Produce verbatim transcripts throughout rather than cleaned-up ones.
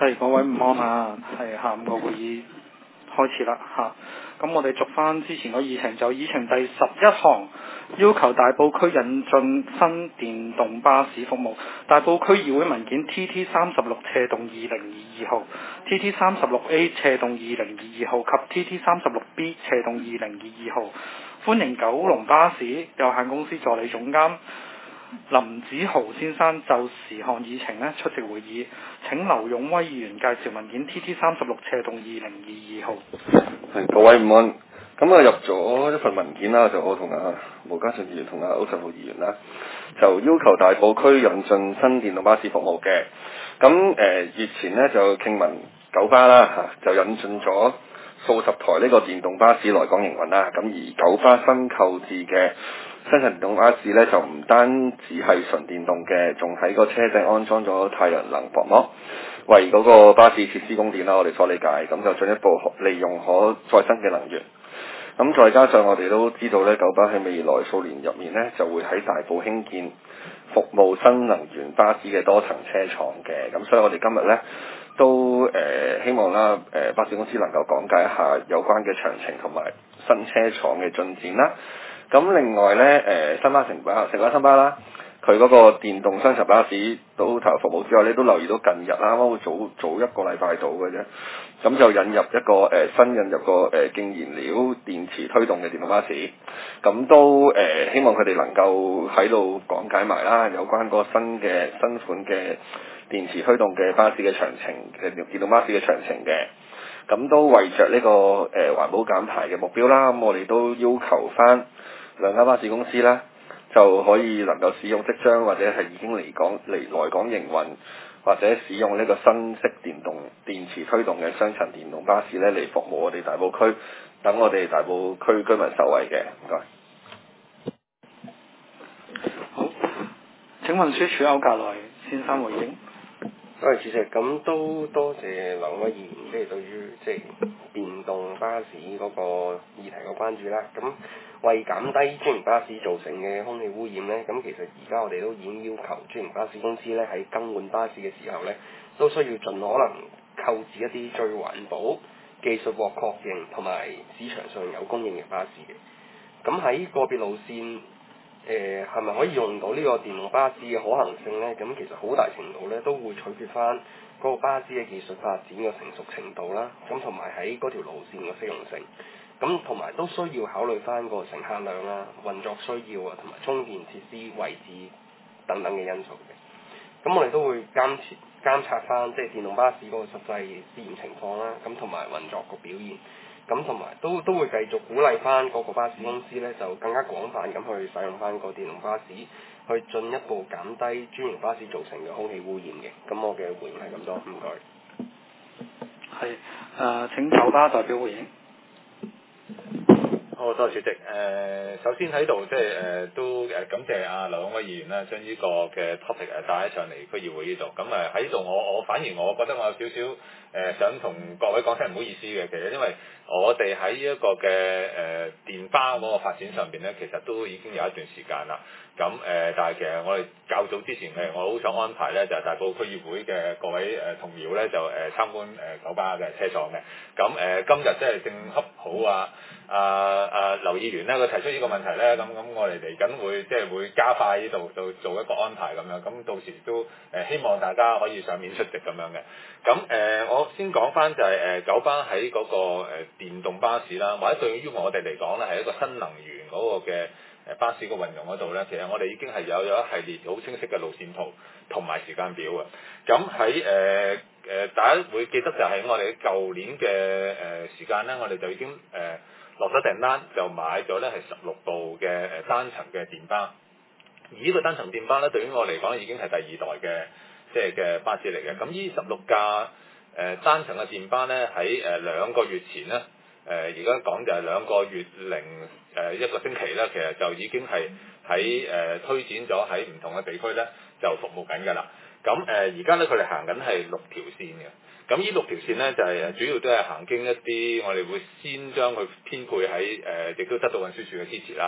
係各位午安啊，係下午個會議開始啦嚇。咁、啊、我哋續翻之前個議程，就議程第十一項，要求大埔區引進新電動巴士服務。大埔區議會文件 T T 三十六斜動二零二二號、T T 三十六 A 斜動二零二二號及 T T 三十六 B 斜動二零二二號。歡迎九龍巴士有限公司助理總監林子豪先生就時項議程咧出席會議。請劉勇威議員介紹文件 T T 三十六斜動二零二二號。 係各位午安，咁啊入咗一份文件啦，就我同阿毛家順議員同阿歐振豪議員啦，就要求大埔區引進新電動巴士服務嘅。咁誒月前呢，就聽聞九巴啦嚇就引進咗數十台呢個電動巴士來港營運啦。咁而九巴新購置嘅新型電動巴士咧就唔單止係純電動嘅，仲喺個車頂安裝咗太陽能薄膜，為嗰個巴士設施供電啦。我哋所理解，咁就進一步利用可再生嘅能源。咁再加上我哋都知道咧，九巴喺未來數年入面咧就會喺大埔興建服務新能源巴士嘅多層車廠嘅。咁所以我哋今日咧都誒、呃、希望啦，誒、呃、巴士公司能夠講解一下有關嘅詳情同埋新車廠嘅進展啦。咁另外咧，誒、呃、新巴城巴、城巴新巴啦，佢嗰個電動雙層巴士都投入服務之後咧，都留意到近日啱啱會早早一個禮拜到嘅啫，咁就引入一個誒、呃、新引入個誒淨燃料電池推動嘅電動巴士，咁都誒、呃、希望佢哋能夠喺度講解埋啦，有關個新嘅新款嘅電池推動嘅巴士嘅詳情嘅電動巴士嘅詳情嘅。咁都為着呢、這個誒、呃、環保減排嘅目標啦，咁我哋都要求翻兩間巴士公司啦，就可以能夠使用即將或者係已經嚟港嚟來港營運，或者使用呢個新式電動電池推動嘅雙層電動巴士咧嚟服務我哋大埔區，等我哋大埔區居民受惠嘅。唔該。 好，請運輸署區格來先生回應。 多謝主席，咁都多謝兩位議員即係對於即係電動巴士嗰個議題嘅關注啦。咁為減低專營巴士造成嘅空氣污染咧，咁其實而家我哋都已經要求專營巴士公司咧喺更換巴士嘅時候咧，都需要盡可能購置一啲最環保、技術獲確認同埋市場上有供應嘅巴士嘅。咁喺個別路線，誒係咪可以用到呢個電動巴士嘅可行性呢？咁其實好大程度咧都會取決翻嗰個巴士嘅技術發展嘅成熟程度啦，咁同埋喺嗰條路線嘅適用性，咁同埋都需要考慮翻個乘客量啊、運作需要啊，同埋充電設施位置等等嘅因素嘅。咁我哋都會監察監察翻即係電動巴士嗰個實際試驗情況啦，咁同埋運作個表現。咁同埋都都會繼續鼓勵翻嗰個巴士公司咧，就更加廣泛咁去使用翻個電動巴士，去進一步減低專營巴士造成嘅空氣污染嘅。咁我嘅回應係咁多，唔該。 係誒、呃，請九巴代表回應。 好，多謝主席。誒、呃，首先喺度即係誒都誒感謝阿劉勇威議員啦，將呢個嘅 topic 誒帶咗上嚟區議會呢度。咁誒喺呢度我我反而我覺得我有少少誒想同各位講聲唔好意思嘅，其實因為我哋喺呢一個嘅誒、呃、電巴嗰個發展上邊咧，其實都已經有一段時間啦。咁誒、呃，但係其實我哋較早之前誒，我好想安排咧，就係、是、大埔區議會嘅各位誒、呃、同僚咧，就誒、呃、參觀誒、呃、九巴嘅車廠嘅。咁誒、呃、今日即係正恰好啊！啊啊劉議員咧，佢提出呢個問題咧，咁咁我哋嚟緊會即係會加快呢度做做一個安排咁樣，咁到時都誒、呃、希望大家可以上面出席咁樣嘅。咁誒、呃、我先講翻就係、是、誒、呃、九巴喺嗰、那個誒、呃、電動巴士啦，或者對於我哋嚟講咧係一個新能源嗰個嘅誒巴士嘅運用嗰度咧，其實我哋已經係有咗一系列好清晰嘅路線圖同埋時間表嘅。咁喺誒誒大家會記得就係我哋舊年嘅誒、呃、時間咧，我哋就已經誒。呃落咗訂單就買咗咧係十六部嘅誒單層嘅電巴，而呢個單層電巴咧對於我嚟講已經係第二代嘅即係嘅巴士嚟嘅。咁呢十六架誒單層嘅電巴咧喺誒兩個月前咧誒而家講就係兩個月零誒一個星期咧，其實就已經係喺誒推展咗喺唔同嘅地區咧就服務緊㗎啦。咁誒而家咧佢哋行緊係六條線嘅。咁呢六條線咧就係、是、主要都係行經一啲，我哋會先將佢編配喺誒，亦、呃、都得到運輸署嘅支持啦。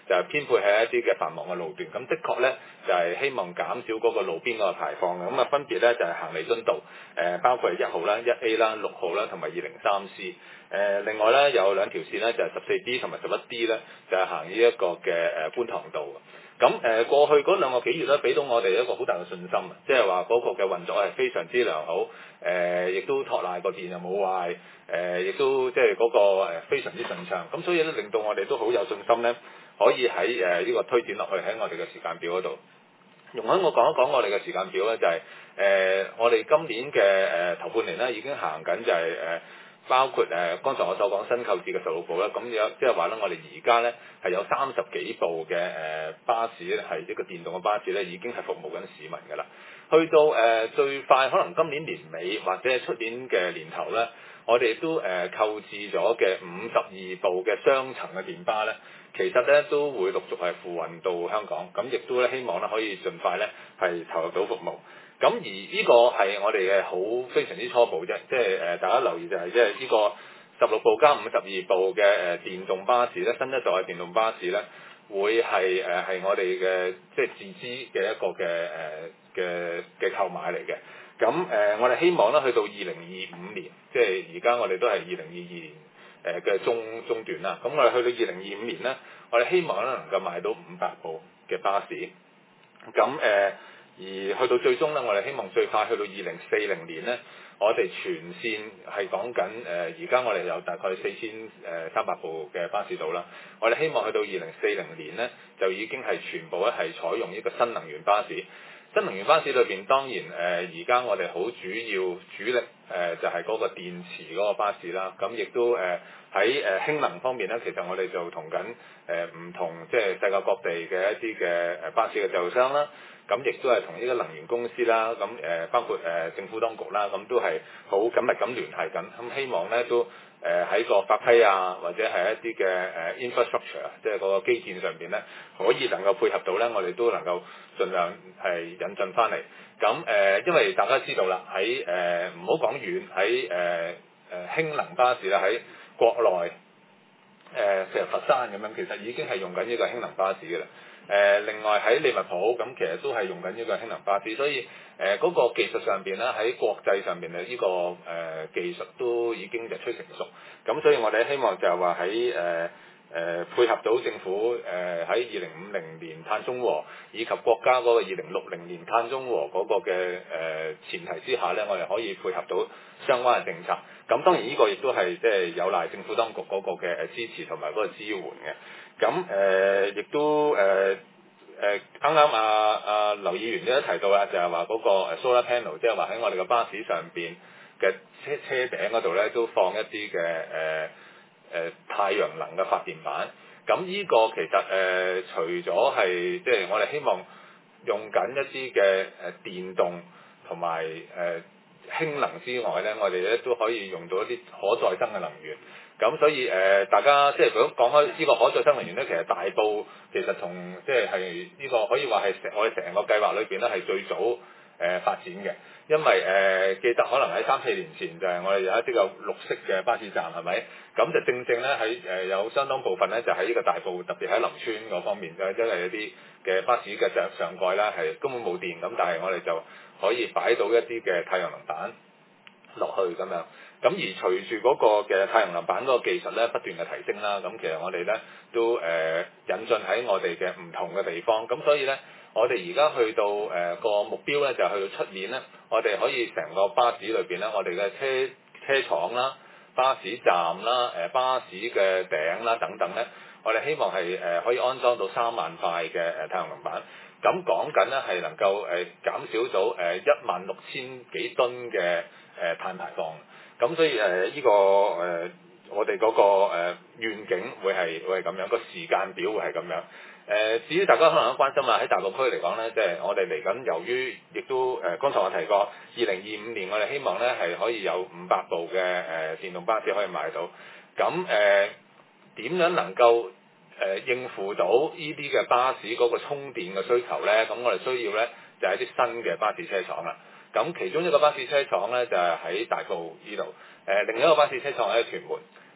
就係編配喺一啲嘅繁忙嘅路段。咁的確咧就係希望減少嗰個路邊嗰個排放嘅。咁啊分別咧就係行彌敦道，誒包括係一號啦、一 A 啦、六號啦同埋二零三 C。誒另外咧有兩條線咧就係十四 D 同埋十一 D 咧，就係行呢一個嘅誒觀塘道。咁誒過去嗰兩個幾月咧，俾到我哋一個好大嘅信心啊！即係話嗰個嘅運作係非常之良好，誒亦都托賴個電又冇壞，誒亦都即係嗰個誒非常之順暢。咁所以咧令到我哋都好有信心咧，可以喺誒呢個推展落去喺我哋嘅時間表嗰度。容許我講一講我哋嘅時間表咧，就係、是、誒、呃、我哋今年嘅誒、呃、頭半年咧已經行緊就係、是、誒。呃包括誒、呃，剛才我所講新購置嘅十六部啦，咁有即係話咧，我哋而家咧係有三十幾部嘅誒、呃、巴士咧，係一個電動嘅巴士咧，已經係服務緊市民㗎啦。去到誒、呃、最快可能今年年尾或者係出年嘅年頭咧，我哋都誒、呃、購置咗嘅五十二部嘅雙層嘅電巴咧，其實咧都會陸續係付運到香港，咁亦都咧希望咧可以盡快咧係投入到服務。咁而呢個係我哋嘅好非常之初步啫，即係誒、呃、大家留意就係即係呢個十六部加五十二部嘅誒、呃、電動巴士咧，新一代嘅電動巴士咧，會係誒係我哋嘅即係自資嘅一個嘅誒嘅嘅購買嚟嘅。咁誒、呃、我哋希望咧去到二零二五年，即係而家我哋都係二零二二年誒嘅中中段啦。咁我哋去到二零二五年咧，我哋希望咧能夠買到五百部嘅巴士。咁誒。呃而去到最終咧，我哋希望最快去到二零四零年咧，我哋全線係講緊誒，而、呃、家我哋有大概四千誒三百部嘅巴士度啦。我哋希望去到二零四零年咧，就已經係全部咧係採用呢個新能源巴士。新能源巴士裏邊當然誒，而、呃、家我哋好主要主力誒、呃、就係、是、嗰個電池嗰個巴士啦。咁亦都誒喺誒氫能方面咧，其實我哋就同緊誒唔同即係世界各地嘅一啲嘅誒巴士嘅製造商啦。咁亦都係同呢個能源公司啦，咁誒包括誒政府當局啦，咁都係好緊密咁聯繫緊，咁希望咧都誒喺個法規啊，或者係一啲嘅誒 infrastructure，即係嗰個基建上邊咧，可以能夠配合到咧，我哋都能夠盡量係引進翻嚟。咁誒，因為大家知道啦，喺誒唔好講遠，喺誒誒氫能巴士啦，喺國內誒譬如佛山咁樣，其實已經係用緊呢個氫能巴士嘅啦。誒、呃、另外喺利物浦咁，其實都係用緊呢個氫能巴士，所以誒嗰、呃那個技術上邊咧，喺國際上邊嘅呢個誒、呃、技術都已經日趨成熟。咁所以我哋希望就係話喺誒誒配合到政府誒喺二零五零年碳中和，以及國家嗰個二零六零年碳中和嗰個嘅誒、呃、前提之下咧，我哋可以配合到相關嘅政策。咁當然呢個亦都係即係有賴政府當局嗰個嘅誒支持同埋嗰個支援嘅。咁誒亦都誒誒啱啱阿阿劉議員都提到啦，就係話嗰個 solar panel，即係話喺我哋嘅巴士上邊嘅車車頂嗰度咧，都放一啲嘅誒誒太陽能嘅發電板。咁呢個其實誒、呃、除咗係即係我哋希望用緊一啲嘅誒電動同埋誒氫能之外咧，我哋咧都可以用到一啲可再生嘅能源。咁所以誒、呃，大家即係如果講開呢個可再生能源咧，其實大埔其實同即係係呢個可以話係成我哋成個計劃裏邊咧係最早誒、呃、發展嘅，因為誒、呃、記得可能喺三四年前就係我哋有一啲個綠色嘅巴士站係咪？咁就正正咧喺誒有相當部分咧就喺呢個大埔，特別喺林村嗰方面，就係因為有啲嘅巴士嘅上上蓋啦係根本冇電，咁但係我哋就可以擺到一啲嘅太陽能板落去咁樣。咁而隨住嗰個嘅太陽能板嗰個技術咧不斷嘅提升啦，咁其實我哋咧都誒、呃、引進喺我哋嘅唔同嘅地方，咁所以咧我哋而家去到誒、呃、個目標咧就係、去到出年咧，我哋可以成個巴士裏邊咧，我哋嘅車車廠啦、巴士站啦、誒、呃、巴士嘅頂啦等等咧，我哋希望係誒、呃、可以安裝到三萬塊嘅誒太陽能板，咁講緊咧係能夠誒、呃、減少到誒一萬六千幾噸嘅誒碳排放。咁所以誒呢、呃這個誒、呃、我哋嗰、那個誒、呃、願景會係會係咁樣，個時間表會係咁樣。誒、呃、至於大家可能都關心啦，喺大埔區嚟講咧，即、就、係、是、我哋嚟緊，由於亦都誒、呃、剛才我提過，二零二五年我哋希望咧係可以有五百部嘅誒、呃、電動巴士可以買到。咁誒點樣能夠誒、呃、應付到呢啲嘅巴士嗰個充電嘅需求咧？咁我哋需要咧就係、是、一啲新嘅巴士車廠啦。咁其中一個巴士車廠咧就係、是、喺大埔呢度，誒、呃、另一個巴士車廠喺屯門。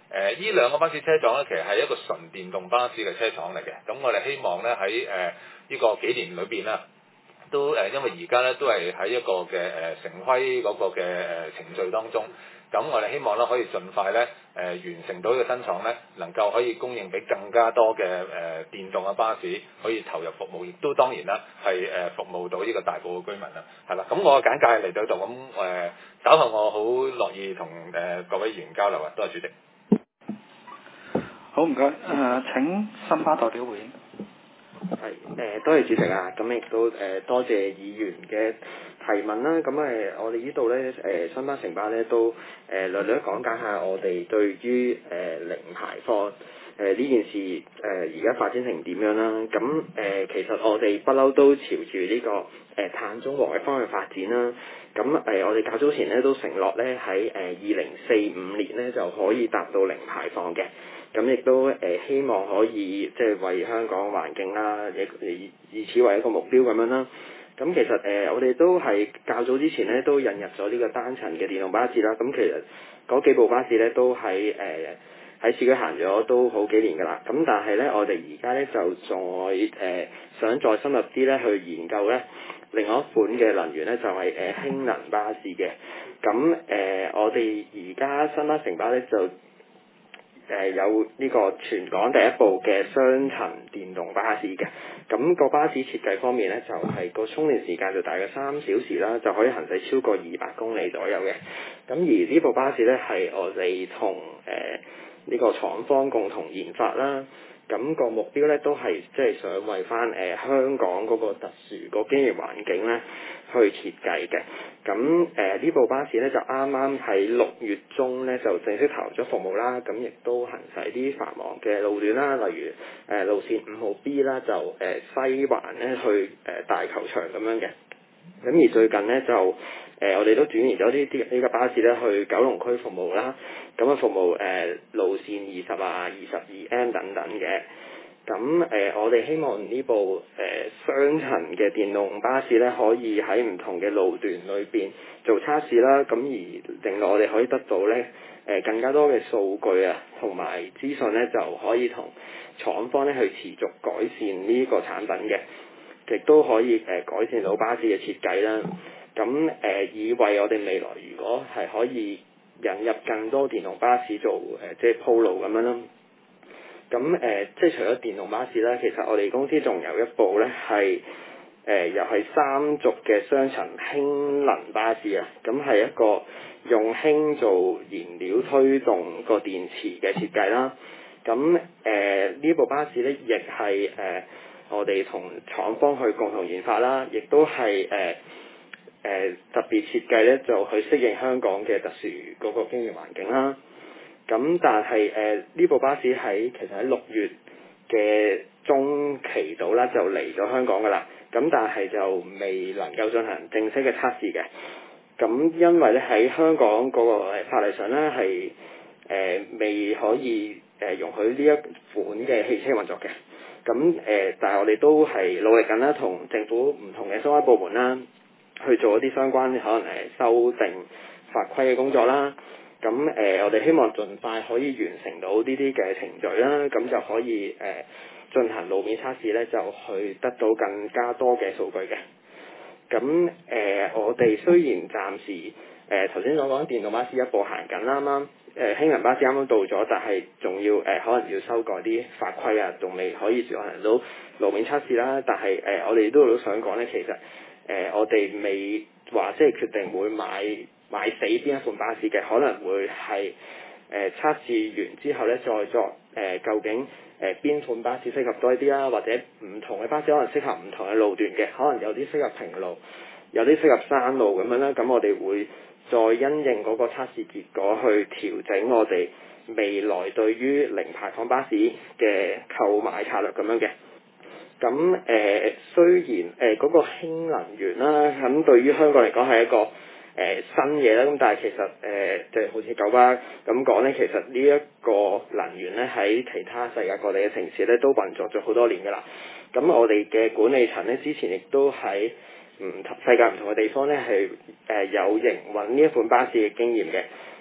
誒呢兩個巴士車廠咧，其實係一個純電動巴士嘅車廠嚟嘅。咁我哋希望咧喺誒呢個幾年裏邊啦，都誒、呃、因為而家咧都係喺一個嘅誒、呃、城規嗰個嘅誒、呃、程序當中。咁我哋希望咧可以盡快咧誒、呃、完成到呢個新廠咧，能夠可以供應俾更加多嘅誒、呃、電動嘅巴士可以投入服務，亦都當然啦係誒服務到呢個大埔嘅居民啦，係啦。咁我嘅簡介嚟到度，咁誒稍後我好樂意同誒、呃、各位議員交流啊，多謝主席。 好，唔該，誒、呃、請新巴代表回應。 係誒、呃，多謝主席啊，咁亦都誒、呃、多謝議員嘅提問啦。咁誒、呃，我哋呢度咧誒新巴城巴咧都誒、呃、略略講解下我哋對於誒、呃、零排放誒呢、呃、件事誒而家發展成點樣啦。咁誒、呃、其實我哋不嬲都朝住呢、這個誒、呃、碳中和嘅方向發展啦。咁誒、呃、我哋較早前咧都承諾咧喺誒二零四五年咧就可以達到零排放嘅。咁亦都誒、呃、希望可以即係為香港環境啦，亦以以此為一個目標咁樣啦。咁其實誒、呃、我哋都係較早之前咧都引入咗呢個單層嘅電動巴士啦。咁其實嗰幾部巴士咧都喺誒喺市區行咗都好幾年㗎啦。咁但係咧我哋而家咧就再誒、呃、想再深入啲咧去研究咧另外一款嘅能源咧就係、是、誒、呃、氫能巴士嘅。咁誒、呃、我哋而家新巴城巴咧就誒、呃、有呢個全港第一部嘅雙層電動巴士嘅，咁、那個巴士設計方面咧就係、是、個充電時間就大約三小時啦，就可以行駛超過二百公里左右嘅。咁而呢部巴士咧係我哋同誒呢個廠方共同研發啦。咁、那個目標咧都係即係想為翻誒、呃、香港嗰個特殊個經營環境咧去設計嘅。咁誒呢部巴士咧就啱啱喺六月中咧就正式投入咗服務啦。咁亦都行駛啲繁忙嘅路段啦，例如誒、呃、路線五號 B 啦，就誒、呃、西環咧去誒、呃、大球場咁樣嘅。咁而最近咧就誒、呃、我哋都轉移咗呢啲呢個巴士咧去九龍區服務啦。咁啊服務誒、呃、路線二十啊、二十二 M 等等嘅。咁誒、呃、我哋希望呢部誒、呃、雙層嘅電動巴士咧，可以喺唔同嘅路段裏邊做測試啦。咁而令到我哋可以得到咧誒、呃、更加多嘅數據啊，同埋資訊咧，就可以同廠方咧去持續改善呢個產品嘅。亦都可以誒、呃、改善到巴士嘅設計啦。咁誒、呃、以為我哋未來如果係可以引入更多電動巴士做誒、呃、即係鋪路咁樣啦。咁誒、呃、即係除咗電動巴士咧，其實我哋公司仲有一部咧係誒又係三軸嘅雙層氫能巴士啊。咁係一個用氫做燃料推動個電池嘅設計啦。咁誒呢部巴士咧亦係誒。呃我哋同廠方去共同研發啦，亦都係誒誒特別設計咧，就去適應香港嘅特殊嗰個經營環境啦。咁但係誒呢部巴士喺其實喺六月嘅中期度啦，就嚟咗香港噶啦。咁但係就未能夠進行正式嘅測試嘅。咁因為咧喺香港嗰個法例上咧係誒未可以誒容許呢一款嘅汽車運作嘅。咁誒、呃，但係我哋都係努力緊啦，同政府唔同嘅相關部門啦，去做一啲相關可能誒修訂法規嘅工作啦。咁誒、呃，我哋希望盡快可以完成到呢啲嘅程序啦，咁就可以誒、呃、進行路面測試咧，就去得到更加多嘅數據嘅。咁誒、呃，我哋雖然暫時誒頭先所講電動巴士一步行緊啦，啱啱誒氫能巴士啱啱到咗，但係仲要誒、呃、可能要修改啲法規啊，仲未可以進行到路面測試啦。但係誒、呃，我哋都都想講咧，其實誒、呃、我哋未話即係決定會買買死邊一款巴士嘅，可能會係誒、呃、測試完之後咧，再作誒、呃、究竟誒邊、呃、款巴士適合多啲啦，或者唔同嘅巴士可能適合唔同嘅路段嘅，可能有啲適合平路，有啲適合山路咁樣啦。咁我哋會再因應嗰個測試結果去調整我哋未來對於零排放巴士嘅購買策略咁樣嘅。咁誒、呃、雖然誒嗰、呃那個氫能源啦，咁對於香港嚟講係一個誒、呃、新嘢啦，咁但係其實誒即係好似九巴咁講咧，其實呢一個能源咧喺其他世界各地嘅城市咧都運作咗好多年㗎啦。咁我哋嘅管理層咧之前亦都喺唔同世界唔同嘅地方咧係誒有營運呢一款巴士嘅經驗嘅。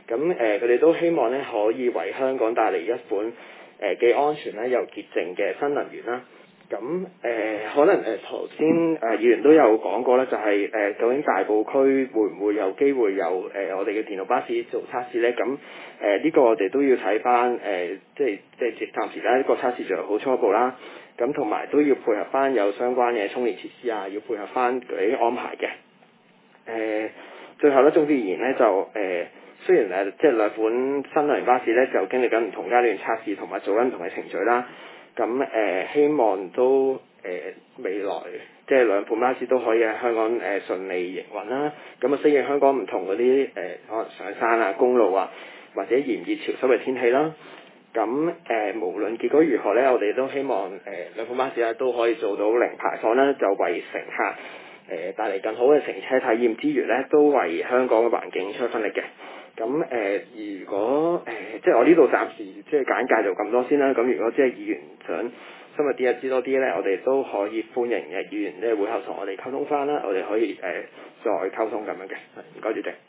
咁誒佢哋都希望咧可以為香港帶嚟一款誒既安全咧又潔淨嘅新能源啦。咁誒、呃、可能誒頭先誒議員都有講過咧，就係、是、誒、呃、究竟大埔區會唔會有機會有誒、呃、我哋嘅電動巴士做測試咧？咁誒呢個我哋都要睇翻誒，即係即係暫時咧呢個測試仲好初步啦。咁同埋都要配合翻有相關嘅充電設施啊，要配合翻嗰啲安排嘅。誒、呃、最後咧總結而言咧就誒、呃、雖然誒即係兩款新能源巴士咧就經歷緊唔同階段測試同埋做緊唔同嘅程序啦。咁誒、呃、希望都誒、呃、未來即係兩款巴士都可以喺香港誒、呃、順利營運啦。咁啊適應香港唔同嗰啲誒可能上山啊、公路啊或者炎熱潮濕嘅天氣啦。咁誒、呃、無論結果如何咧，我哋都希望誒、呃、兩款巴士咧都可以做到零排放啦，就為乘客誒、呃、帶嚟更好嘅乘車體驗之餘咧，都為香港嘅環境出一分力嘅。咁誒、呃，如果誒、呃，即係我呢度暫時即係簡介就咁多先啦。咁如果即係議員想深入啲啊，知多啲咧，我哋都可以歡迎嘅議員咧會後同我哋溝通翻啦。我哋可以誒、呃、再溝通咁樣嘅。唔該，主席。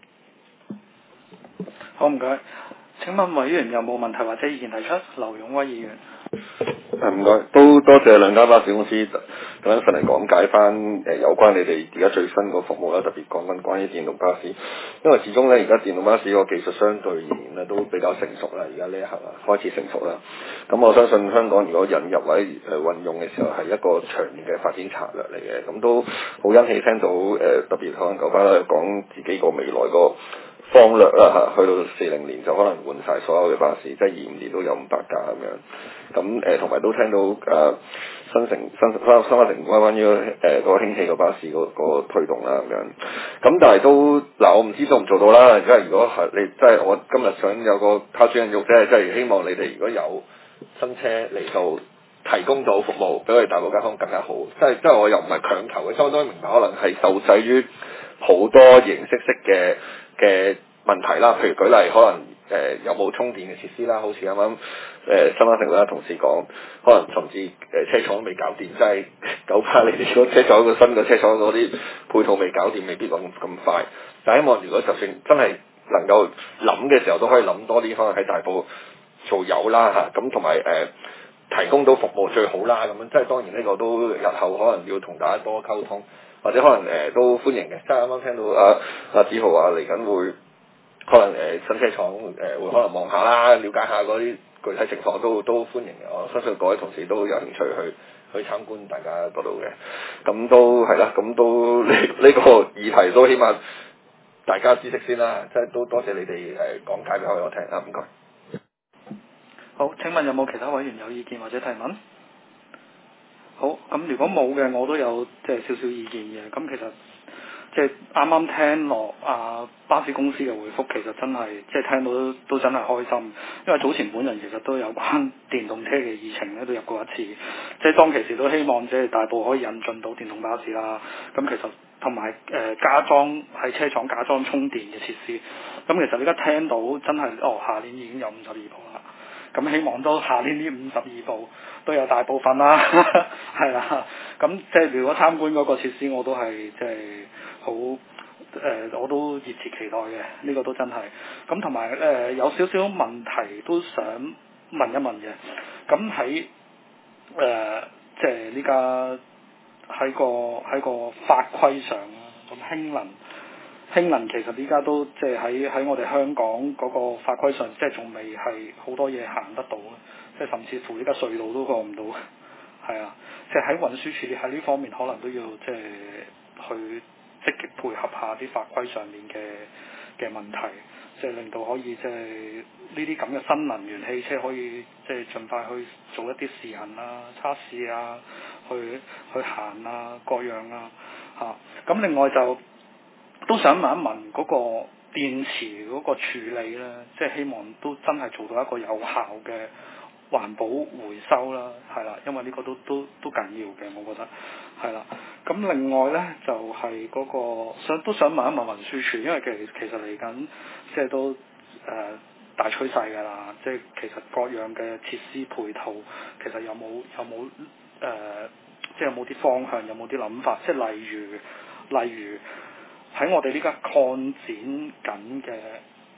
好，唔該。請問委員有冇問題或者意見提出？劉勇威議員。 係唔該，都多謝兩間巴士公司咁樣上嚟講解翻誒有關你哋而家最新個服務啦，特別講緊關於電動巴士，因為始終咧而家電動巴士個技術相對而言咧都比較成熟啦，而家呢一刻啊開始成熟啦。咁我相信香港如果引入或者誒運用嘅時候係一個長遠嘅發展策略嚟嘅，咁都好欣喜聽到誒、呃、特別可能九巴咧講自己個未來個方略啦嚇，去到四零年就可能換晒所有嘅巴士，即係二五年都有五百架咁樣。咁誒同埋都聽到誒、呃、新城新新新巴城關關於誒嗰個氫氣個巴士嗰、那個推動啦咁樣。咁但係都嗱，我唔知做唔做到啦。而家如果係你即係我今日想有個拋磚引玉啫，即係希望你哋如果有新車嚟到提供到服務，俾我哋大埔街坊更加好。即係即係我又唔係強求嘅，相當明白可能係受制於好多形式式嘅嘅問題啦。譬如舉例，可能誒、呃、有冇充電嘅設施啦，好似啱啱誒新巴城嗰位同事講，可能甚至誒、呃、車廠都未搞掂，即係九巴你哋個車廠個新嘅車廠嗰啲配套未搞掂，未必咁咁快。但係希望如果就算真係能夠諗嘅時候，都可以諗多啲，可能喺大埔做有啦嚇，咁同埋誒提供到服務最好啦咁樣。即係當然呢個都日後可能要同大家多溝通。或者可能誒、呃、都歡迎嘅，即係啱啱聽到阿阿子豪話嚟緊會可能誒、呃、新車廠誒、呃、會可能望下啦，了解下嗰啲具體情況都都歡迎嘅。我相信各位同事都有興趣去去參觀大家嗰度嘅。咁都係啦，咁都呢呢、呢個議題都起碼大家知識先啦。即係都多謝你哋誒、呃、講解俾我聽啊，唔該。 好，請問有冇其他委員有意見或者提問？好，咁如果冇嘅，我都有即係少少意見嘅。咁其實即係啱啱聽落啊巴士公司嘅回覆，其實真係即係聽到都，都真係開心。因為早前本人其實都有關電動車嘅議程咧，都入過一次。即係當其時都希望即係大埔可以引進到電動巴士啦。咁其實同埋誒加裝喺車廠加裝充電嘅設施。咁其實而家聽到真係哦，下年已經有五十二部啦。咁希望都下年呢五十二部都有大部分啦，係啦。咁即係如果參觀嗰個設施，我都係即係好誒，我都熱切期待嘅。呢、這個都真係。咁同埋誒有少少問題都想問一問嘅。咁喺誒即係呢家喺個喺個法規上啊，咁氫能。氫能其實依家都即係喺喺我哋香港嗰個法規上，即係仲未係好多嘢行得到咧，即係甚至乎依家隧道都過唔到，係啊，即係喺運輸處喺呢方面可能都要即係去積極配合下啲法規上面嘅嘅問題，即係令到可以即係呢啲咁嘅新能源汽車可以即係盡快去做一啲試行啊、測試啊、去去行啊各樣啊嚇。咁另外就都想問一問嗰個電池嗰個處理咧，即係希望都真係做到一個有效嘅環保回收啦，係啦，因為呢個都都都緊要嘅，我覺得係啦。咁另外咧就係、是、嗰、那個想都想問一問運輸署，因為其其實嚟緊即係都誒、呃、大趨勢㗎啦，即係其實各樣嘅設施配套，其實有冇有冇誒、呃，即係有冇啲方向，有冇啲諗法，即係例如例如。喺我哋呢家擴展緊嘅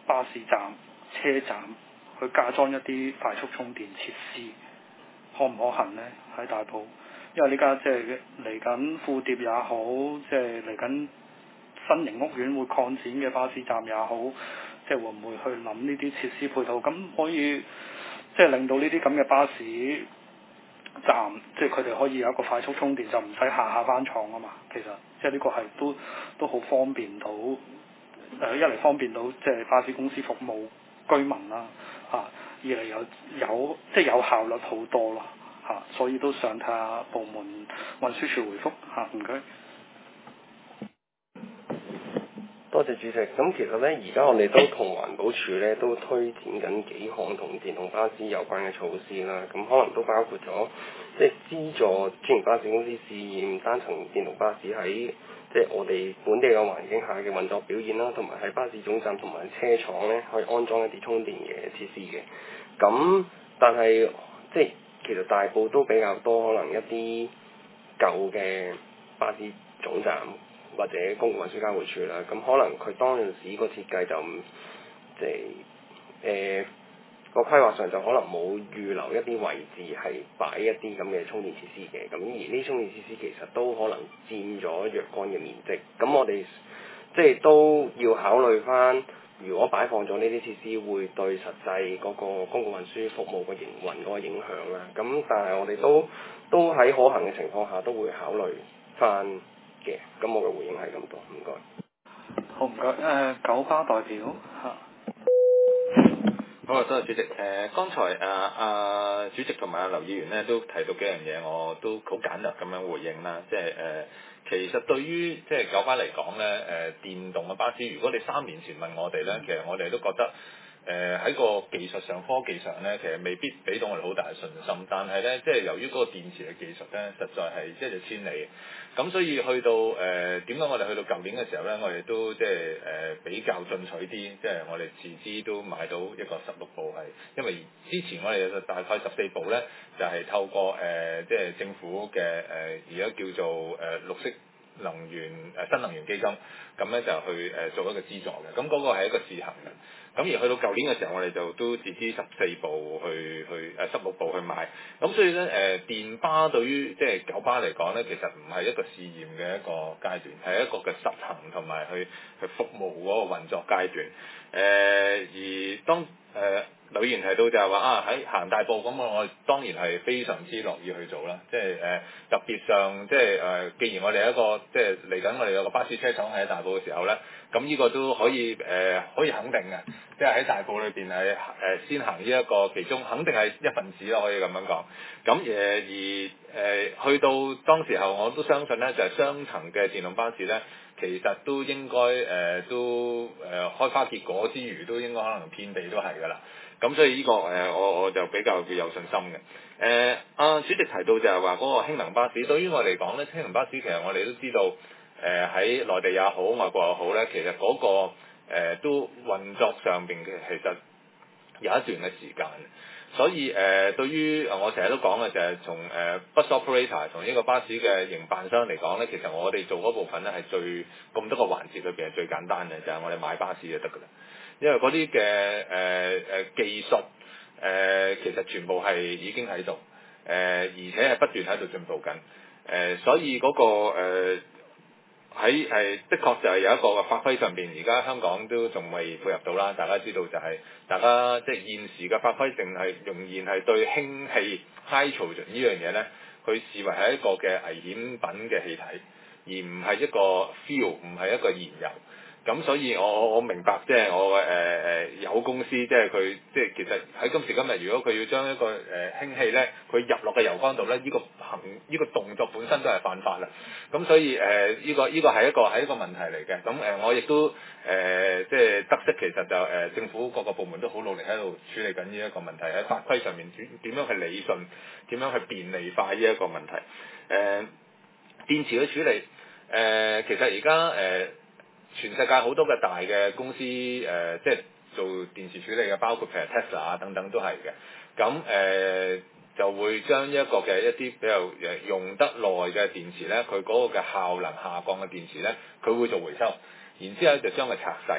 巴士站、車站去加裝一啲快速充電設施，可唔可行呢？喺大埔，因為呢家即係嚟緊富蝶也好，即係嚟緊新型屋苑會擴展嘅巴士站也好，即係會唔會去諗呢啲設施配套，咁可以即係令到呢啲咁嘅巴士站，即係佢哋可以有一個快速充電，就唔使下下翻廠啊嘛。其實即係呢個係都都好方便到，誒、呃、一嚟方便到即係巴士公司服務居民啦，嚇、啊；二嚟有有即係有效率好多咯，嚇、啊。所以都想睇下部門運輸署回覆嚇，唔、啊、該。 多謝主席。咁其實咧，而家我哋都同環保署咧都推展緊幾項同電動巴士有關嘅措施啦。咁可能都包括咗即係資助專營巴士公司試驗單層電動巴士喺即係我哋本地嘅環境下嘅運作表現啦，同埋喺巴士總站同埋車廠咧可以安裝一啲充電嘅設施嘅。咁但係即係其實大埔都比較多可能一啲舊嘅巴士總站或者公共運輸交匯處啦，咁可能佢當陣時個設計就即係誒個規劃上就可能冇預留一啲位置係擺一啲咁嘅充電設施嘅，咁而呢啲充電設施其實都可能佔咗若干嘅面積，咁我哋即係都要考慮翻，如果擺放咗呢啲設施會對實際嗰個公共運輸服務嘅營運嗰個影響啦，咁但係我哋都都喺可行嘅情況下都會考慮翻嘅，咁我嘅回應係咁多，唔該。 好唔該，誒、呃、九巴代表嚇。 好啊，多謝主席。誒、呃，剛才啊啊主席同埋阿劉議員咧都提到幾樣嘢，我都好簡略咁樣回應啦。即係誒、呃，其實對於即係九巴嚟講咧，誒、呃、電動嘅巴士，如果你三年前問我哋咧，其實我哋都覺得。誒喺、呃、個技術上、科技上咧，其實未必俾到我哋好大嘅信心。但係咧，即係由於嗰個電池嘅技術咧，實在係一日千里。咁所以去到誒點解我哋去到舊年嘅時候咧，我哋都即係誒、呃、比較進取啲，即係我哋自資都買到一個十六部係，因為之前我哋有大概十四部咧，就係、是、透過誒、呃、即係政府嘅誒而家叫做誒、呃、綠色能源誒、呃、新能源基金，咁咧就去誒、呃、做一個資助嘅。咁嗰個係一個試行嘅。咁而去到舊年嘅時候，我哋就都自資十四部去去誒十六部去買。咁所以咧誒、呃、電巴對於即係九巴嚟講咧，其實唔係一個試驗嘅一個階段，係一個嘅實行同埋去去服務嗰個運作階段。誒、呃、而當誒。呃劉議員提到就係話啊喺行大埔咁，我當然係非常之樂意去做啦。即係誒、呃、特別上即係誒、呃，既然我哋一個即係嚟緊，我哋有個巴士車廠喺大埔嘅時候咧，咁呢個都可以誒、呃、可以肯定嘅，即係喺大埔裏邊係誒先行呢一個其中，肯定係一份子咯，可以咁樣講。咁誒而誒、呃、去到當時候，我都相信咧，就係、是、雙層嘅電動巴士咧。其實都應該誒、呃、都誒、呃、開花結果之餘，都應該可能遍地都係㗎啦。咁所以呢、這個誒、呃、我我就比較有信心嘅。誒、呃、阿主席提到就係話嗰個氫能巴士，對於我嚟講咧，氫能巴士其實我哋都知道誒喺、呃、內地也好，外國也好咧，其實嗰、那個、呃、都運作上邊嘅其實有一段嘅時間。所以誒、呃，對於我成日都講嘅就係從誒、呃、bus operator 從呢個巴士嘅營辦商嚟講咧，其實我哋做嗰部分咧係最咁多個環節裏邊係最簡單嘅，就係、是、我哋買巴士就得㗎啦。因為嗰啲嘅誒誒技術誒、呃，其實全部係已經喺度，誒、呃、而且係不斷喺度進步緊，誒、呃、所以嗰、那個、呃喺係的確就係有一個發揮上邊，而家香港都仲未配合到啦。大家知道就係、是、大家即係現時嘅發揮，淨係仍然係對氫氣 high nitrogen 呢樣嘢咧，佢視為係一個嘅危險品嘅氣體，而唔係一個 fuel，唔係一個燃油。咁所以我我我明白，即係我嘅誒誒油公司，即係佢即係其實喺今時今日，如果佢要將一個誒氫氣咧，佢入落嘅油缸度咧，呢、這個行呢、這個動作本身都係犯法啦。咁所以誒呢、呃這個呢、這個係一個係一個問題嚟嘅。咁誒、呃、我亦都誒、呃、即係得悉，其實就誒、呃、政府各個部門都好努力喺度處理緊呢一個問題，喺法規上面點點樣去理順，點樣去便利化呢一個問題。誒、呃、電池嘅處理誒、呃、其實而家誒。呃全世界好多嘅大嘅公司誒、呃，即係做電池處理嘅，包括譬如 Tesla 啊等等都係嘅。咁誒、呃、就會將一個嘅一啲比較誒用得耐嘅電池咧，佢嗰個嘅效能下降嘅電池咧，佢會做回收，然之後就將佢拆細。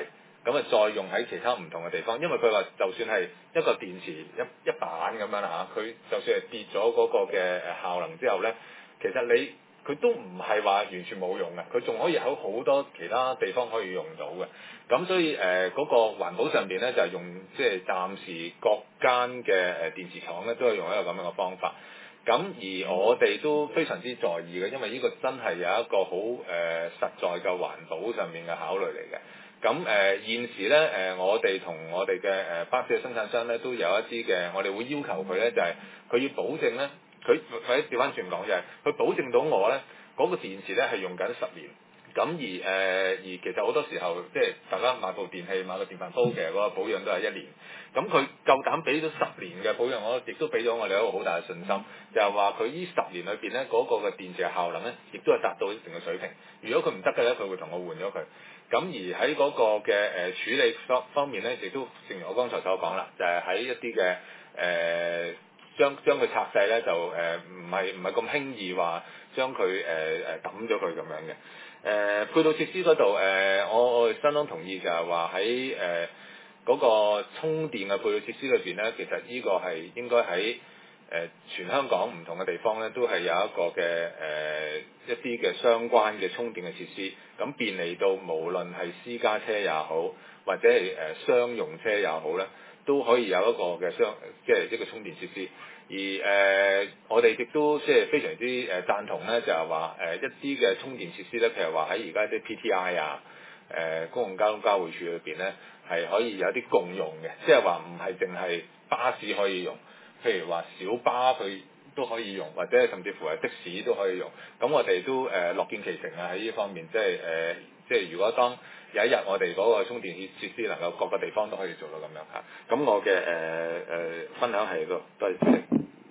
咁啊再用喺其他唔同嘅地方，因為佢話就算係一個電池一一板咁樣啦嚇，佢就算係跌咗嗰個嘅誒效能之後咧，其實你佢都唔係話完全冇用嘅，佢仲可以喺好多其他地方可以用到嘅。咁所以誒嗰、呃那個環保上邊咧就係、是、用即係暫時各間嘅誒電池廠咧都係用一個咁樣嘅方法。咁而我哋都非常之在意嘅，因為呢個真係有一個好誒、呃、實在嘅環保上面嘅考慮嚟嘅。咁誒、呃、現時咧誒、呃、我哋同我哋嘅誒巴士嘅生產商咧都有一啲嘅，我哋會要求佢咧就係、是、佢要保證咧，佢或者調翻轉講就係、是、佢保證到我咧嗰、那個電池咧係用緊十年。咁而誒、呃、而其實好多時候即係大家買部電器買個電飯煲嘅嗰個保養都係一年，咁佢夠膽俾咗十年嘅保養，我亦都俾咗我哋一個好大嘅信心，就係話佢呢十年裏邊咧嗰個嘅電池嘅效能咧，亦都係達到一定嘅水平。如果佢唔得嘅咧，佢會同我換咗佢。咁而喺嗰個嘅誒、呃、處理方方面咧，亦都正如我剛才所講啦，就係、是、喺一啲嘅誒將將佢拆細咧，就誒唔係唔係咁輕易話將佢誒誒抌咗佢咁樣嘅。誒、呃、配套設施嗰度，誒、呃、我我相當同意就係話喺誒嗰個充電嘅配套設施裏邊咧，其實呢個係應該喺誒、呃、全香港唔同嘅地方咧，都係有一個嘅誒、呃、一啲嘅相關嘅充電嘅設施，咁便利到無論係私家車也好，或者係誒商用車也好咧，都可以有一個嘅商即係一個充電設施。而誒、呃，我哋亦都即係非常之誒、呃、贊同咧，就係話誒一啲嘅充電設施咧，譬如話喺而家啲 P T I 啊、誒、呃、公共交通交匯處裏邊咧，係可以有啲共用嘅，即係話唔係淨係巴士可以用，譬如話小巴佢都可以用，或者甚至乎係的士都可以用。咁我哋都誒、呃、樂見其成啊！喺呢方面，即係誒、呃，即係如果當有一日我哋嗰個充電設施能夠各個地方都可以做到咁樣嚇，咁我嘅誒誒分享係個多謝主席。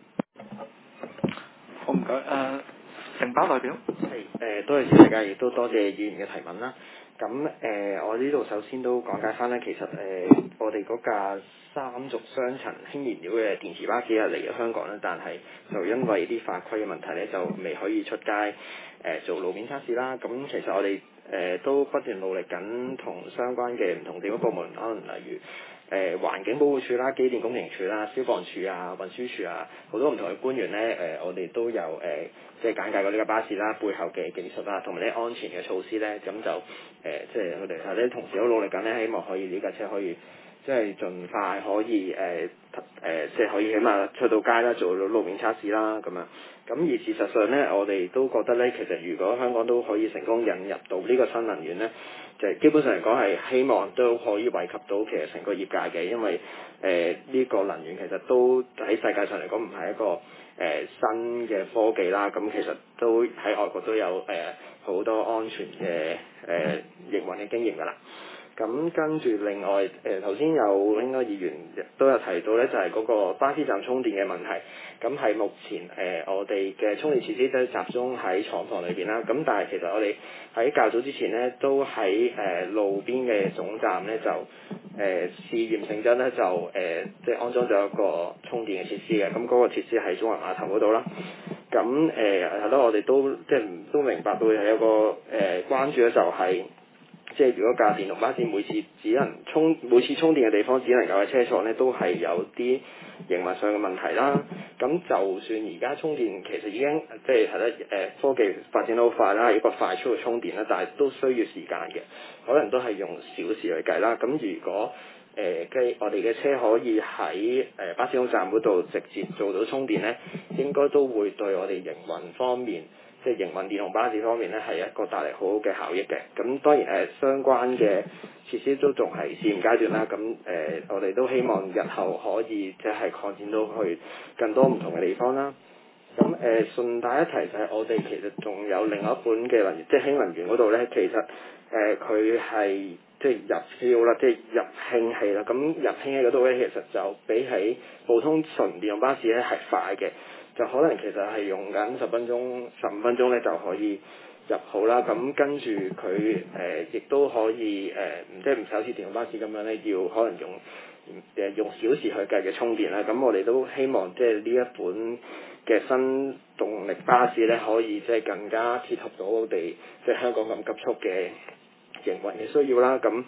好唔該，誒、呃、承包代表。 係誒、呃，多謝大家，亦都多謝議員嘅提問啦。咁誒、呃，我呢度首先都講解翻咧，其實誒、呃，我哋嗰架三軸雙層氫燃料嘅電池巴士係嚟咗香港啦，但係就因為啲法規嘅問題咧，就未可以出街誒、呃、做路面測試啦。咁其實我哋誒、呃、都不斷努力緊，同相關嘅唔同政府部門，可能例如，誒、呃、環境保護署啦、機電工程署啦、消防處啊、運輸署啊，好多唔同嘅官員咧，誒、呃、我哋都有誒、呃、即係簡介過呢架巴士啦，背後嘅技術啦，同埋啲安全嘅措施咧，咁就誒、呃、即係佢哋係咧同時都努力緊咧，希望可以呢架車可以即係盡快可以誒誒、呃呃、即係可以起碼出到街啦，做到路面測試啦咁樣。咁而事實上咧，我哋都覺得咧，其實如果香港都可以成功引入到呢個新能源咧，就基本上嚟講係希望都可以惠及到其實成個業界嘅，因為誒呢、呃這個能源其實都喺世界上嚟講唔係一個誒、呃、新嘅科技啦，咁其實都喺外國都有誒好、呃、多安全嘅誒營運嘅經驗㗎啦。咁跟住另外誒頭先有應該議員都有提到咧，就係、是、嗰個巴士站充電嘅問題。咁係目前誒、呃、我哋嘅充電設施都集中喺廠房裏邊啦。咁但係其實我哋喺較早之前咧，都喺誒、呃、路邊嘅總站咧就誒、呃、試驗性質咧就誒、呃、即係安裝咗一個充電嘅設施嘅。咁嗰個設施喺中環碼頭嗰度啦。咁誒係咯，我哋都即係都明白到係有個誒、呃、關注咧，就係、是。即係如果架電動巴士每次只能充每次充電嘅地方只能夠喺車廠咧，都係有啲營運上嘅問題啦。咁就算而家充電其實已經即係係咧誒科技發展得好快啦，一個快速嘅充電啦，但係都需要時間嘅，可能都係用小時去計啦。咁如果誒嘅、呃、我哋嘅車可以喺誒、呃、巴士總站嗰度直接做到充電咧，應該都會對我哋營運方面。即係營運電動巴士方面咧，係一個帶嚟好好嘅效益嘅。咁當然誒、呃，相關嘅設施都仲係試驗階段啦。咁誒、呃，我哋都希望日後可以即係擴展到去更多唔同嘅地方啦。咁誒、呃，順帶一提就係我哋其實仲有另外一款嘅能源，即係氫能源嗰度咧，其實誒佢係即係入燒啦，即係入氫氣啦。咁入氫氣嗰度咧，其實就比起普通純電動巴士咧係快嘅。就可能其實係用緊十分鐘、十五分鐘咧就可以入好啦。咁跟住佢誒亦都可以誒，即係唔使好似電動巴士咁樣咧，要可能用誒、呃、用小時去計嘅充電啦。咁我哋都希望即係呢一款嘅新動力巴士咧，可以即係更加貼合到我哋即係香港咁急速嘅營運嘅需要啦。咁誒、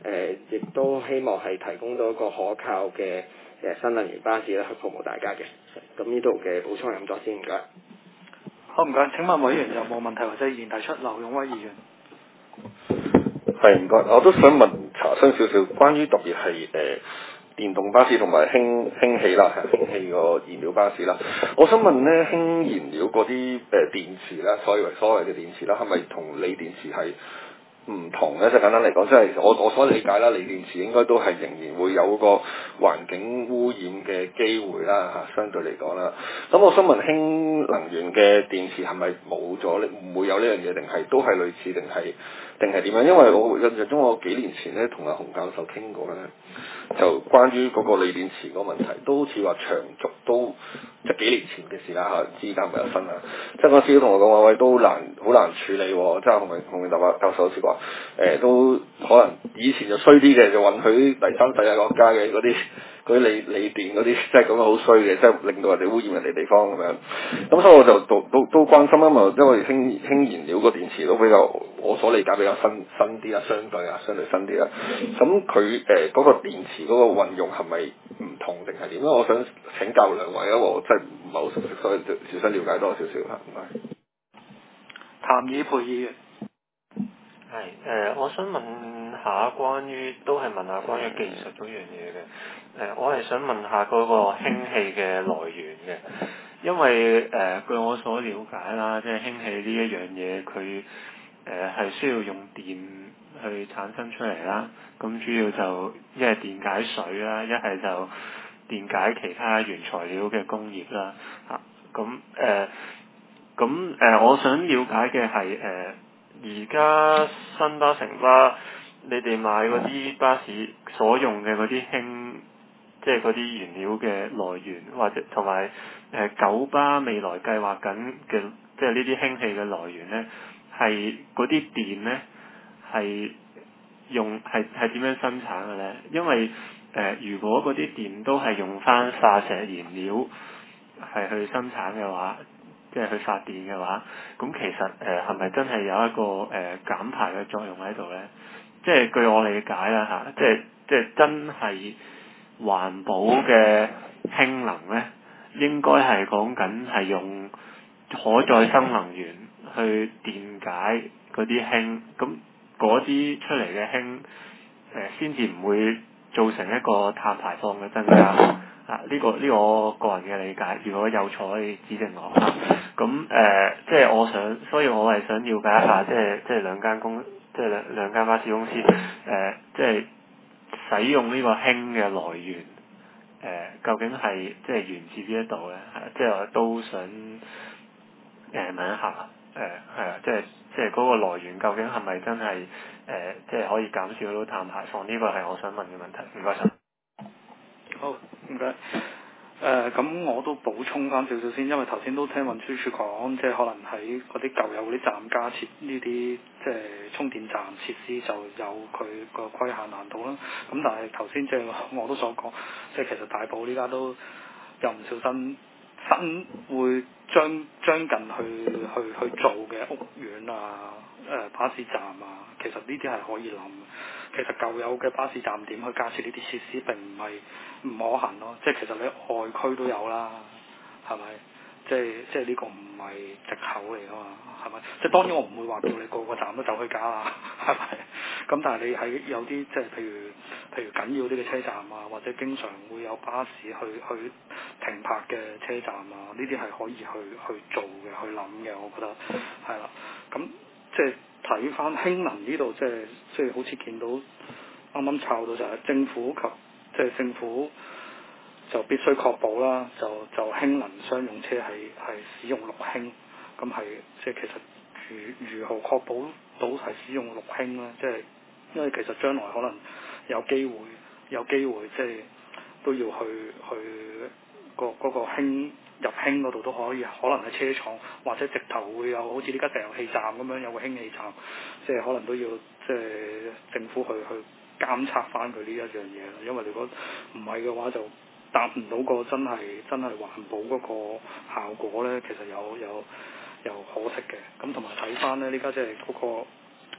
誒亦都希望係提供到一個可靠嘅誒新能源巴士咧去服務大家嘅。咁呢度嘅補充係咁多先，唔該。 好，唔該。請問委員有冇問題或者意見提出？劉勇威議員。 係唔該，我都想問查詢少少關於特別係誒、呃、電動巴士同埋氫氫氣啦，係氫氣個燃料巴士啦。我想問咧，氫燃料嗰啲誒電池啦，所謂所謂嘅電池啦，係咪同鋰電池係唔同咧？即係簡單嚟講，即係我我所理解啦，鋰電池應該都係仍然會有個環境污染嘅機會啦嚇，相對嚟講啦。咁我想問氫能源嘅電池係咪冇咗咧？唔會有呢樣嘢，定係都係類似，定係定係點樣？因為我印象中我幾年前咧同阿洪教授傾過咧，就關於嗰個鋰電池個問題，都好似話長續都即係幾年前嘅事啦嚇，之間咪有新啊。即係嗰時都同我講話，喂都難好難處理喎。即係洪明洪明達教授好似話誒都可能以前就衰啲嘅，就允許第三世界國家嘅嗰啲嗰啲鋰鋰電嗰啲，即係咁樣好衰嘅，即係令到人哋污染人哋地方咁樣。咁所以我就都都都關心啊嘛，因為氫氫燃料個電池都比較我所理解比較新新啲啊，相對啊，相對新啲啊。咁佢誒嗰個電池嗰個運用係咪唔同定係點？因為我想請教兩位，因為我真係唔係好熟悉，所以就想了解多少少嚇。唔該。 譚以培議員。 係誒、呃，我想問下關於都係問下關於技術嗰樣嘢嘅。誒、呃，我係想問下嗰個氫氣嘅來源嘅，因為誒、呃、據我所了解啦，即係氫氣呢一樣嘢，佢誒係需要用電去產生出嚟啦。咁主要就一係電解水啦，一係就電解其他原材料嘅工業啦。嚇，咁誒咁誒，我想了解嘅係誒。呃而家新巴、城巴，你哋買嗰啲巴士所用嘅嗰啲氫，即係嗰啲原料嘅來源，或者同埋誒九巴未來計劃緊嘅，即係呢啲氫氣嘅來源咧，係嗰啲電咧係用係係點樣生產嘅咧？因為誒、呃，如果嗰啲電都係用翻化石燃料係去生產嘅話，即係去發電嘅話，咁其實誒係咪真係有一個誒、呃、減排嘅作用喺度咧？即係據我理解啦嚇，即係即係真係環保嘅氫能咧，應該係講緊係用可再生能源去電解嗰啲氫，咁嗰啲出嚟嘅氫誒先至唔會造成一個碳排放嘅增加。啊！呢、這個呢、這個我個人嘅理解，如果有錯可以指正我。咁誒、呃，即係我想，所以我係想了解一下，即係即係兩間公，即係兩兩間巴士公司誒、呃，即係使用呢個氫嘅來源誒、呃，究竟係即係源自邊一度咧？即係我都想誒、呃、問一下誒，係、呃、啊，即係即係嗰個來源究竟係咪真係誒、呃，即係可以減少到碳排放？呢個係我想問嘅問題。唔該晒。 好，唔該。誒，咁、呃、我都補充翻少少先，因為頭先都聽運輸署講，即係可能喺嗰啲舊有嗰啲站加設呢啲即係充電站設施就有佢個規限難度啦。咁但係頭先即係我都所講，即係其實大埔呢家都有唔少新新會將將近去去去做嘅屋苑啊、誒、呃、巴士站啊，其實呢啲係可以諗。其實舊有嘅巴士站點去加設呢啲設施並唔係唔可行咯，即係其實你外區都有啦，係咪？即係即係呢個唔係藉口嚟㗎嘛，係咪？即係當然我唔會話叫你個個站都走去加啦，係咪？咁但係你喺有啲即係譬如譬如緊要啲嘅車站啊，或者經常會有巴士去去停泊嘅車站啊，呢啲係可以去去做嘅，去諗嘅，我覺得係啦。咁即係睇翻氫能呢度，即係即係好似見到啱啱抄到就係政府及即係政府就必須確保啦，就就氫能商用車係係使用綠氫，咁係即係其實如如何確保到係使用綠氫咧？即係因為其實將來可能有機會有機會即係都要去去個嗰個氫入氫嗰度都可以，可能喺車廠或者直頭會有好似呢家石油氣站咁樣有個氫氣站，即係可能都要即係政府去去監測翻佢呢一樣嘢啦。因為如果唔係嘅話，就達唔到個真係真係環保嗰個效果咧，其實有有有可惜嘅。咁同埋睇翻咧，呢家即係嗰個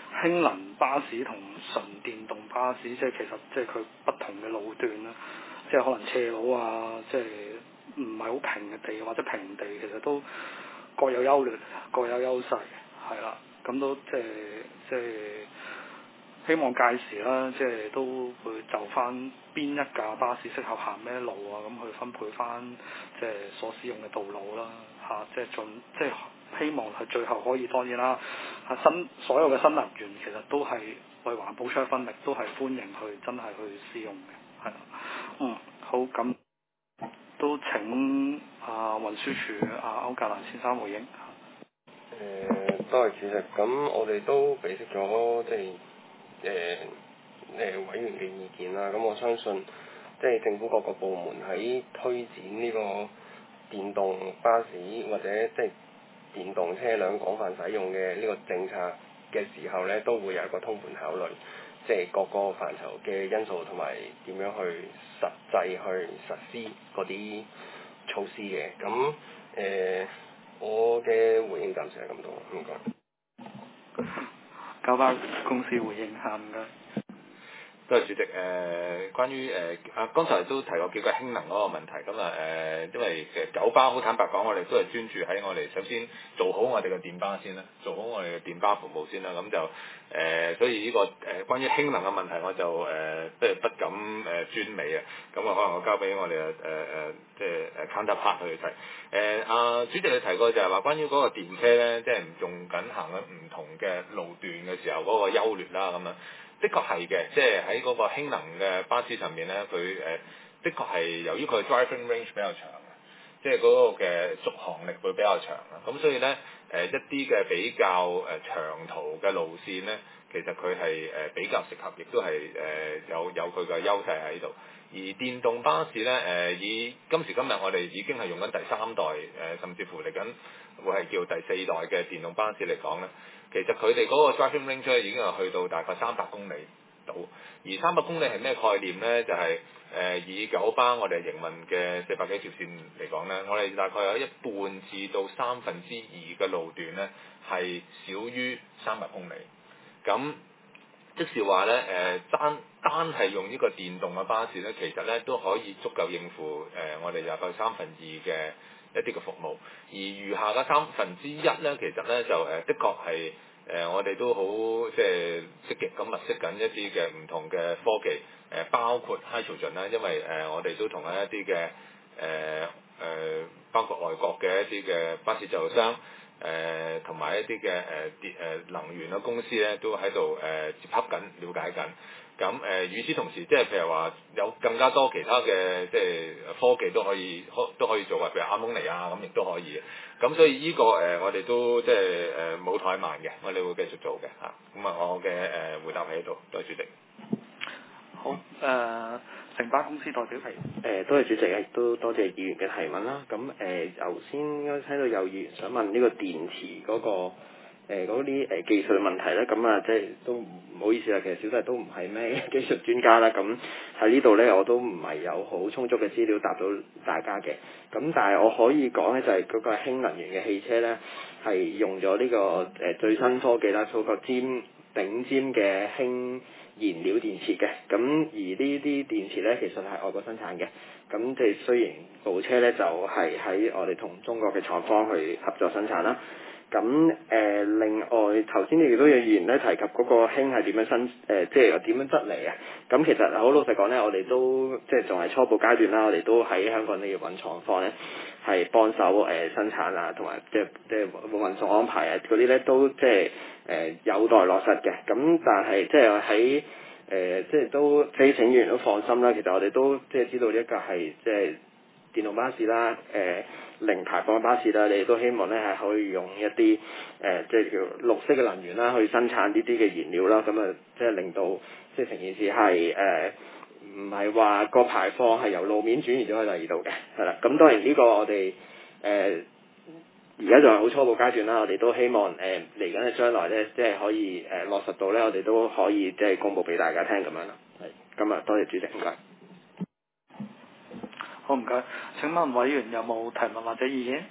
氫能巴士同純電動巴士，即係其實即係佢不同嘅路段啦，即係可能斜路啊，即係唔係好平嘅地或者平地，其實都各有優劣，各有優勢，係啦，咁都即係即係希望屆時啦，即係都會就翻邊一架巴士適合行咩路啊，咁去分配翻即係所使用嘅道路啦，嚇、啊，即係盡即係希望係最後可以當然啦，嚇新所有嘅新能源其實都係為環保出一分力，都係歡迎去真係去使用嘅，係啦，嗯，好，咁都請啊運輸署啊歐格蘭先生回應。 誒、呃，多謝主席。咁我哋都俾釋咗即係誒誒委員嘅意見啦。咁我相信即係政府各個部門喺推展呢個電動巴士或者即係電動車輛廣泛使用嘅呢個政策嘅時候咧，都會有一個通盤考慮，即係各個範疇嘅因素同埋點樣去實際去實施嗰啲措施嘅。咁誒。呃我嘅回應暫時係咁多，唔該。 九巴公司回應下，唔該。 多謝主席。誒、呃，關於誒啊，剛才都提過幾個氫能嗰個問題。咁啊誒，因為其實九巴好坦白講，我哋都係專注喺我哋首先做好我哋嘅電巴先啦，做好我哋嘅電巴服務先啦。咁就誒、呃，所以呢、這個誒、呃、關於氫能嘅問題，我就誒即係不敢誒專美啊。咁啊，可能我交俾我哋誒誒誒，即係誒 counterpart 去睇。誒、呃、啊，主席你提過就係話關於嗰個電車咧，即係唔用緊行緊唔同嘅路段嘅時候嗰個優劣啦，咁樣。的確係嘅，即係喺嗰個氫能嘅巴士上面咧，佢誒、呃、的確係由於佢 driving range 比較長嘅，即係嗰個嘅續航力會比較長啊。咁所以咧誒、呃、一啲嘅比較誒、呃、長途嘅路線咧，其實佢係誒比較適合，亦都係誒有有佢嘅優勢喺度。而電動巴士咧誒、呃、以今時今日我哋已經係用緊第三代誒、呃，甚至乎嚟緊會係叫第四代嘅電動巴士嚟講咧。其實佢哋嗰個 driving range 咧已經係去到大概三百公里到，而三百公里係咩概念咧？就係、是、誒、呃、以九巴我哋營運嘅四百幾條線嚟講咧，我哋大概有一半至到三分之二嘅路段咧係少於三百公里。咁即是話咧誒單單係用呢個電動嘅巴士咧，其實咧都可以足夠應付誒、呃、我哋大概三分二嘅一啲嘅服務，而餘下嘅三分之一咧，其實咧就誒、呃、的確係誒、呃、我哋都好即係積極咁物色緊一啲嘅唔同嘅科技，誒、呃、包括 hydrogen 啦，因為誒、呃、我哋都同一啲嘅誒誒包括外國嘅一啲嘅巴士製造商，誒同埋一啲嘅誒電誒能源嘅公司咧，都喺度誒接洽緊、了解緊。咁誒、呃，與此同時，即係譬如話有更加多其他嘅即係科技都可以，可都可以做啊，譬如阿蒙尼啊，咁亦都可以。咁所以呢、這個誒、呃，我哋都即係誒冇怠慢嘅，我哋會繼續做嘅嚇。咁啊，我嘅誒、呃、回答喺度，多謝主席。 好，誒、呃，城巴公司代表係。誒、 呃，多謝主席，亦都多謝議員嘅提問啦。咁誒，頭先應該聽到有議員想問呢個電池嗰、那個。誒嗰啲誒技術嘅問題咧，咁啊即係都唔好意思啦，其實小弟都唔係咩技術專家啦，咁喺呢度咧我都唔係有好充足嘅資料答到大家嘅，咁但係我可以講咧就係嗰個氫能源嘅汽車咧係用咗呢個誒最新科技啦，數個尖頂尖嘅氫燃料電池嘅，咁而呢啲電池咧其實係外國生產嘅，咁即係雖然部車咧就係喺我哋同中國嘅廠方去合作生產啦。咁誒、呃，另外頭先亦都有議員咧提及嗰個氫係點樣生誒、呃，即係點樣得嚟啊？咁其實好老實講咧，我哋都即係仲係初步階段啦，我哋都喺香港呢要揾廠方咧係幫手誒、呃、生產啊，同埋即係即係運送安排啊嗰啲咧都即係誒、呃、有待落實嘅。咁但係即係喺誒即係都即係請議員都放心啦。其實我哋都即係知道呢一個係即係電動巴士啦，誒、呃。零排放巴士啦，你哋都希望咧係可以用一啲誒、呃、即係叫綠色嘅能源啦，去生產呢啲嘅燃料啦，咁啊即係令到即係成件事係誒唔係話個排放係由路面轉移咗去第二度嘅，係啦。咁當然呢個我哋誒而家仲係好初步階段啦，我哋都希望誒嚟緊嘅將來咧，即係可以誒、呃、落實到咧，我哋都可以即係公佈俾大家聽咁樣啦。係，咁啊多謝主席，唔該。 好，唔該。請問委員有冇提問或者意見？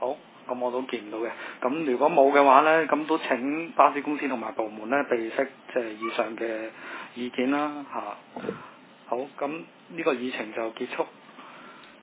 好，咁我都見唔到嘅。咁如果冇嘅話呢，咁都請巴士公司同埋部門呢備悉即係以上嘅意見啦嚇。好，咁呢個議程就結束。